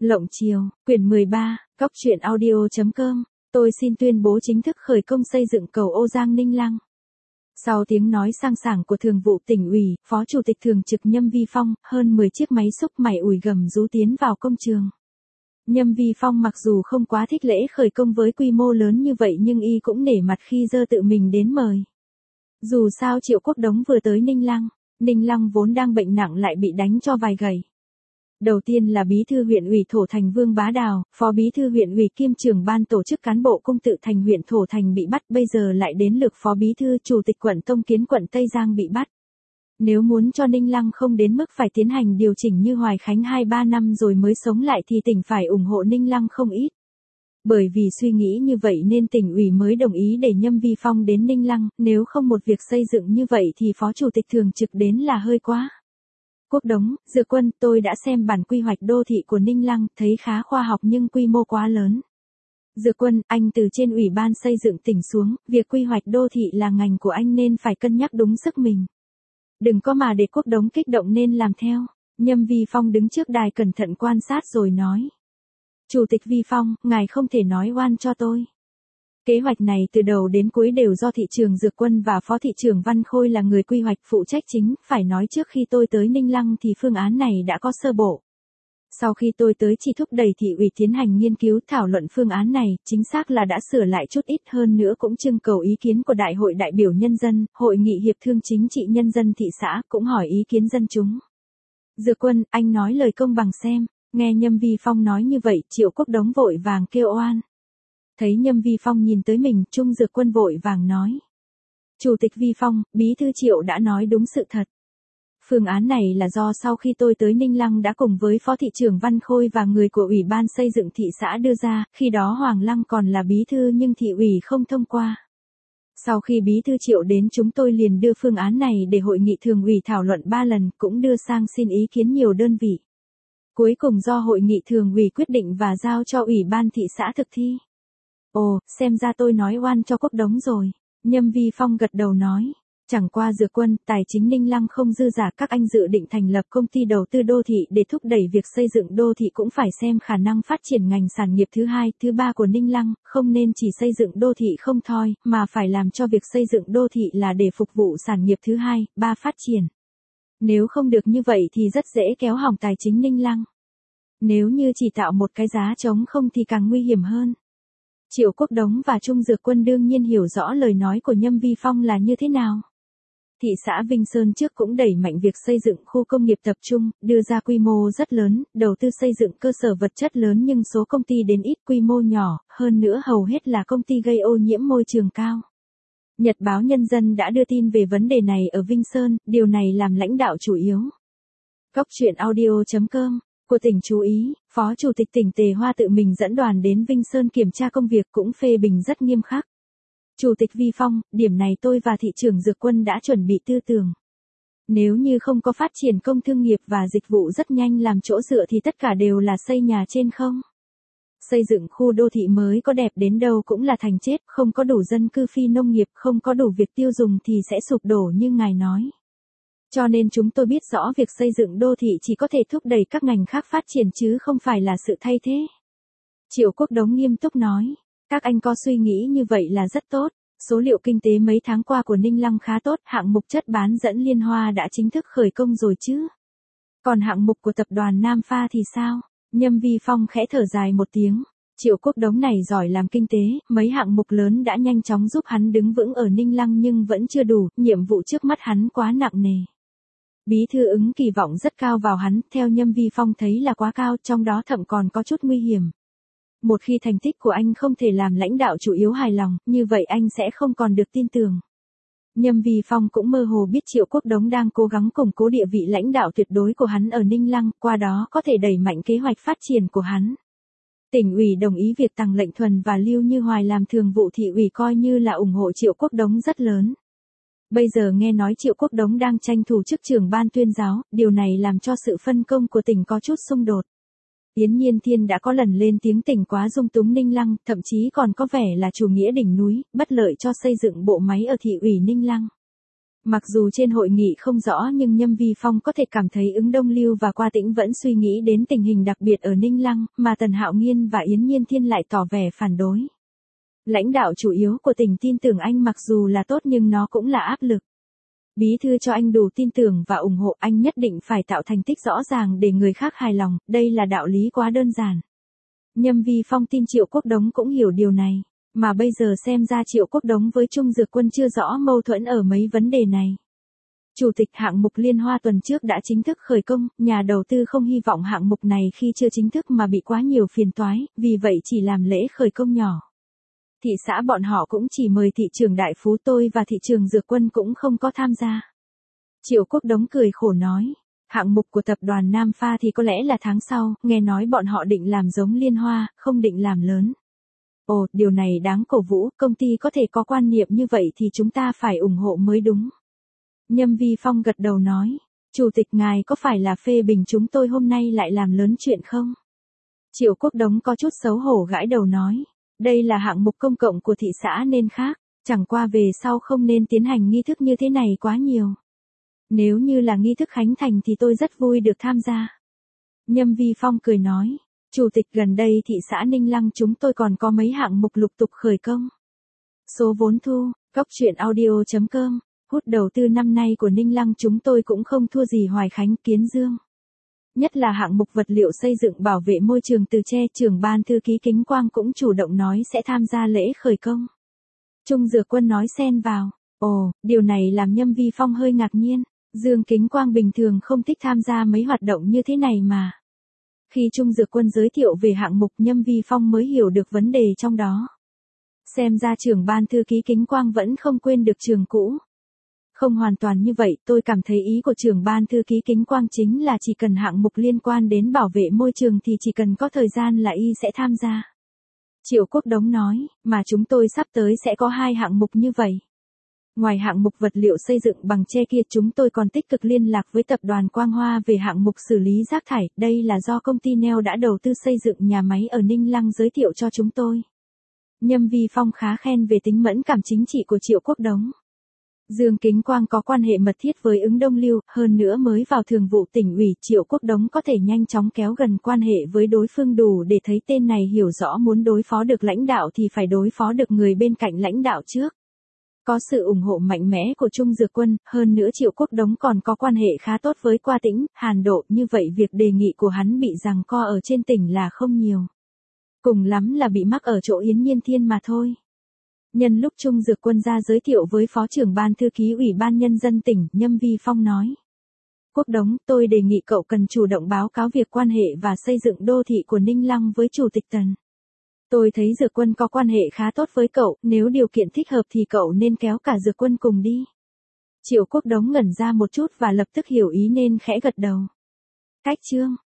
Lộng Chiều, quyển 13, Cóc truyện audio.com, tôi xin tuyên bố chính thức khởi công xây dựng cầu Ô Giang Ninh Lăng. Sau tiếng nói sang sảng của Thường vụ Tỉnh ủy, Phó Chủ tịch Thường trực Nhâm Vi Phong, hơn 10 chiếc máy xúc mảy ủi gầm rú tiến vào công trường. Nhâm Vi Phong mặc dù không quá thích lễ khởi công với quy mô lớn như vậy nhưng y cũng nể mặt khi dơ tự mình đến mời. Dù sao Triệu Quốc Đống vừa tới Ninh Lăng vốn đang bệnh nặng lại bị đánh cho vài gậy. Đầu tiên là bí thư huyện ủy Thổ Thành Vương Bá Đào, phó bí thư huyện ủy kiêm trưởng ban tổ chức cán bộ công tự thành huyện Thổ Thành bị bắt, bây giờ lại đến lượt phó bí thư chủ tịch quận Tông Kiến quận Tây Giang bị bắt. Nếu muốn cho Ninh Lăng không đến mức phải tiến hành điều chỉnh như Hoài Khánh 2-3 năm rồi mới sống lại thì tỉnh phải ủng hộ Ninh Lăng không ít. Bởi vì suy nghĩ như vậy nên tỉnh ủy mới đồng ý để Nhâm Vi Phong đến Ninh Lăng, nếu không một việc xây dựng như vậy thì phó chủ tịch thường trực đến là hơi quá. Quốc Đống, Dược Quân, tôi đã xem bản quy hoạch đô thị của Ninh Lăng, thấy khá khoa học nhưng quy mô quá lớn. Dược Quân, anh từ trên ủy ban xây dựng tỉnh xuống, việc quy hoạch đô thị là ngành của anh nên phải cân nhắc đúng sức mình. Đừng có mà để Quốc Đống kích động nên làm theo. Nhâm Vi Phong đứng trước đài cẩn thận quan sát rồi nói. Chủ tịch Vi Phong, ngài không thể nói oan cho tôi. Kế hoạch này từ đầu đến cuối đều do thị trưởng Dược Quân và phó thị trưởng Văn Khôi là người quy hoạch phụ trách chính, phải nói trước khi tôi tới Ninh Lăng thì phương án này đã có sơ bộ. Sau khi tôi tới chỉ thúc đẩy thị ủy tiến hành nghiên cứu thảo luận phương án này, chính xác là đã sửa lại chút ít hơn nữa cũng trưng cầu ý kiến của Đại hội đại biểu nhân dân, Hội nghị hiệp thương chính trị nhân dân thị xã cũng hỏi ý kiến dân chúng. Dược Quân, anh nói lời công bằng xem, nghe Nhâm Vi Phong nói như vậy, Triệu Quốc Đống vội vàng kêu oan. Thấy Nhâm Vi Phong nhìn tới mình, Trung Dược Quân vội vàng nói. Chủ tịch Vi Phong, bí thư Triệu đã nói đúng sự thật. Phương án này là do sau khi tôi tới Ninh Lăng đã cùng với phó thị trưởng Văn Khôi và người của Ủy ban xây dựng thị xã đưa ra, khi đó Hoàng Lăng còn là bí thư nhưng thị ủy không thông qua. Sau khi bí thư Triệu đến chúng tôi liền đưa phương án này để hội nghị thường ủy thảo luận 3 lần, cũng đưa sang xin ý kiến nhiều đơn vị. Cuối cùng do hội nghị thường ủy quyết định và giao cho Ủy ban thị xã thực thi. Ồ, xem ra tôi nói oan cho Quốc Đống rồi. Nhâm Vi Phong gật đầu nói. Chẳng qua Dược Quân, tài chính Ninh Lăng không dư giả, các anh dự định thành lập công ty đầu tư đô thị để thúc đẩy việc xây dựng đô thị cũng phải xem khả năng phát triển ngành sản nghiệp thứ hai, thứ ba của Ninh Lăng, không nên chỉ xây dựng đô thị không thôi, mà phải làm cho việc xây dựng đô thị là để phục vụ sản nghiệp thứ hai, ba phát triển. Nếu không được như vậy thì rất dễ kéo hỏng tài chính Ninh Lăng. Nếu như chỉ tạo một cái giá trống không thì càng nguy hiểm hơn. Triệu Quốc Đống và Trung Dược Quân đương nhiên hiểu rõ lời nói của Nhâm Vi Phong là như thế nào. Thị xã Vinh Sơn trước cũng đẩy mạnh việc xây dựng khu công nghiệp tập trung, đưa ra quy mô rất lớn, đầu tư xây dựng cơ sở vật chất lớn nhưng số công ty đến ít, quy mô nhỏ, hơn nữa hầu hết là công ty gây ô nhiễm môi trường cao. Nhật báo Nhân dân đã đưa tin về vấn đề này ở Vinh Sơn, điều này làm lãnh đạo chủ yếu. Cóc truyện audio.com của tỉnh chú ý, Phó Chủ tịch tỉnh Tề Hoa tự mình dẫn đoàn đến Vinh Sơn kiểm tra công việc cũng phê bình rất nghiêm khắc. Chủ tịch Vi Phong, điểm này tôi và thị trưởng Dược Quân đã chuẩn bị tư tưởng. Nếu như không có phát triển công thương nghiệp và dịch vụ rất nhanh làm chỗ dựa thì tất cả đều là xây nhà trên không. Xây dựng khu đô thị mới có đẹp đến đâu cũng là thành chết, không có đủ dân cư phi nông nghiệp, không có đủ việc tiêu dùng thì sẽ sụp đổ như ngài nói. Cho nên chúng tôi biết rõ việc xây dựng đô thị chỉ có thể thúc đẩy các ngành khác phát triển chứ không phải là sự thay thế. Triệu Quốc Đống nghiêm túc nói. Các anh có suy nghĩ như vậy là rất tốt. Số liệu kinh tế mấy tháng qua của Ninh Lăng khá tốt, hạng mục chất bán dẫn Liên Hoa đã chính thức khởi công rồi chứ. Còn hạng mục của tập đoàn Nam Pha thì sao? Nhâm Vi Phong khẽ thở dài một tiếng. Triệu Quốc Đống này giỏi làm kinh tế, mấy hạng mục lớn đã nhanh chóng giúp hắn đứng vững ở Ninh Lăng nhưng vẫn chưa đủ, nhiệm vụ trước mắt hắn quá nặng nề. Bí thư ứng kỳ vọng rất cao vào hắn, theo Nhâm Vi Phong thấy là quá cao, trong đó thậm còn có chút nguy hiểm. Một khi thành tích của anh không thể làm lãnh đạo chủ yếu hài lòng, như vậy anh sẽ không còn được tin tưởng. Nhâm Vi Phong cũng mơ hồ biết Triệu Quốc Đống đang cố gắng củng cố địa vị lãnh đạo tuyệt đối của hắn ở Ninh Lăng, qua đó có thể đẩy mạnh kế hoạch phát triển của hắn. Tỉnh ủy đồng ý việc Tằng Lệnh Thuần và Lưu Như Hoài làm thường vụ thị ủy coi như là ủng hộ Triệu Quốc Đống rất lớn. Bây giờ nghe nói Triệu Quốc Đống đang tranh thủ chức trưởng ban tuyên giáo, điều này làm cho sự phân công của tỉnh có chút xung đột. Yến Nhiên Thiên đã có lần lên tiếng tỉnh quá dung túng Ninh Lăng, thậm chí còn có vẻ là chủ nghĩa đỉnh núi, bất lợi cho xây dựng bộ máy ở thị ủy Ninh Lăng. Mặc dù trên hội nghị không rõ nhưng Nhâm Vi Phong có thể cảm thấy Ứng Đông Lưu và Qua Tĩnh vẫn suy nghĩ đến tình hình đặc biệt ở Ninh Lăng, mà Tần Hạo Nghiên và Yến Nhiên Thiên lại tỏ vẻ phản đối. Lãnh đạo chủ yếu của tỉnh tin tưởng anh mặc dù là tốt nhưng nó cũng là áp lực. Bí thư cho anh đủ tin tưởng và ủng hộ, anh nhất định phải tạo thành tích rõ ràng để người khác hài lòng, đây là đạo lý quá đơn giản. Nhâm Vi Phong tin Triệu Quốc Đống cũng hiểu điều này, mà bây giờ xem ra Triệu Quốc Đống với Trung Dược Quân chưa rõ mâu thuẫn ở mấy vấn đề này. Chủ tịch hạng mục Liên Hoa tuần trước đã chính thức khởi công, nhà đầu tư không hy vọng hạng mục này khi chưa chính thức mà bị quá nhiều phiền toái, vì vậy chỉ làm lễ khởi công nhỏ. Thị xã bọn họ cũng chỉ mời thị trường Đại Phú, tôi và thị trường Dược Quân cũng không có tham gia. Triệu Quốc Đống cười khổ nói, hạng mục của tập đoàn Nam Pha thì có lẽ là tháng sau, nghe nói bọn họ định làm giống Liên Hoa, không định làm lớn. Ồ, điều này đáng cổ vũ, công ty có thể có quan niệm như vậy thì chúng ta phải ủng hộ mới đúng. Nhâm Vi Phong gật đầu nói, Chủ tịch ngài có phải là phê bình chúng tôi hôm nay lại làm lớn chuyện không? Triệu Quốc Đống có chút xấu hổ gãi đầu nói, đây là hạng mục công cộng của thị xã nên khác, chẳng qua về sau không nên tiến hành nghi thức như thế này quá nhiều. Nếu như là nghi thức khánh thành thì tôi rất vui được tham gia. Nhâm Vi Phong cười nói, Chủ tịch gần đây thị xã Ninh Lăng chúng tôi còn có mấy hạng mục lục tục khởi công. Số vốn thu, Cóc Truyện Audio.com, hút đầu tư năm nay của Ninh Lăng chúng tôi cũng không thua gì Hoài Khánh, Kiến Dương. Nhất là hạng mục vật liệu xây dựng bảo vệ môi trường Từ Tre, trưởng ban thư ký Kính Quang cũng chủ động nói sẽ tham gia lễ khởi công. Trung Dược Quân nói xen vào, ồ, điều này làm Nhâm Vi Phong hơi ngạc nhiên, Dương Kính Quang bình thường không thích tham gia mấy hoạt động như thế này mà. Khi Trung Dược Quân giới thiệu về hạng mục Nhâm Vi Phong mới hiểu được vấn đề trong đó. Xem ra trưởng ban thư ký Kính Quang vẫn không quên được trường cũ. Không hoàn toàn như vậy, tôi cảm thấy ý của trưởng ban thư ký Kính Quang chính là chỉ cần hạng mục liên quan đến bảo vệ môi trường thì chỉ cần có thời gian là y sẽ tham gia. Triệu Quốc Đống nói, mà chúng tôi sắp tới sẽ có 2 hạng mục như vậy. Ngoài hạng mục vật liệu xây dựng bằng tre kia chúng tôi còn tích cực liên lạc với tập đoàn Quang Hoa về hạng mục xử lý rác thải, đây là do công ty Neo đã đầu tư xây dựng nhà máy ở Ninh Lăng giới thiệu cho chúng tôi. Nhâm Vi Phong khá khen về tính mẫn cảm chính trị của Triệu Quốc Đống. Dương Kính Quang có quan hệ mật thiết với Ứng Đông Lưu, hơn nữa mới vào thường vụ tỉnh ủy, Triệu Quốc Đống có thể nhanh chóng kéo gần quan hệ với đối phương đủ để thấy tên này hiểu rõ muốn đối phó được lãnh đạo thì phải đối phó được người bên cạnh lãnh đạo trước. Có sự ủng hộ mạnh mẽ của Trung Dược Quân, hơn nữa Triệu Quốc Đống còn có quan hệ khá tốt với Qua Tĩnh, Hàn Độ, như vậy việc đề nghị của hắn bị giằng co ở trên tỉnh là không nhiều. Cùng lắm là bị mắc ở chỗ Yến Nhiên Thiên mà thôi. Nhân lúc Trung Dược Quân ra giới thiệu với Phó trưởng ban thư ký Ủy ban Nhân dân tỉnh, Nhâm Vi Phong nói. Quốc Đống, tôi đề nghị cậu cần chủ động báo cáo việc quan hệ và xây dựng đô thị của Ninh Lăng với Chủ tịch Tần. Tôi thấy Dược Quân có quan hệ khá tốt với cậu, nếu điều kiện thích hợp thì cậu nên kéo cả Dược Quân cùng đi. Triệu Quốc Đống ngẩn ra một chút và lập tức hiểu ý nên khẽ gật đầu. Cách chương.